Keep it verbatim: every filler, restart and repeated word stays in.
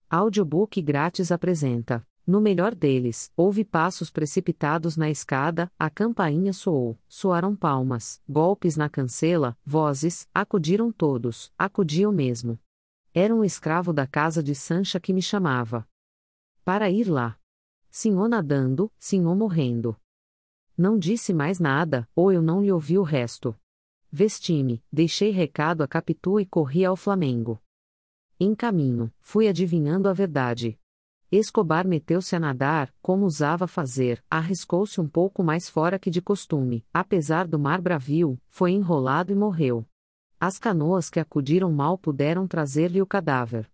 Audiobook grátis apresenta: no melhor deles, houve passos precipitados na escada, a campainha soou, soaram palmas, golpes na cancela, vozes, acudiram todos, acudiam mesmo. Era um escravo da casa de Sancha que me chamava para ir lá. Senhor nadando, senhor morrendo. Não disse mais nada, ou eu não lhe ouvi o resto. Vesti-me, deixei recado a Capitu e corri ao Flamengo. Em caminho, fui adivinhando a verdade. Escobar meteu-se a nadar, como usava fazer, arriscou-se um pouco mais fora que de costume, apesar do mar bravio, foi enrolado e morreu. As canoas que acudiram mal puderam trazer-lhe o cadáver.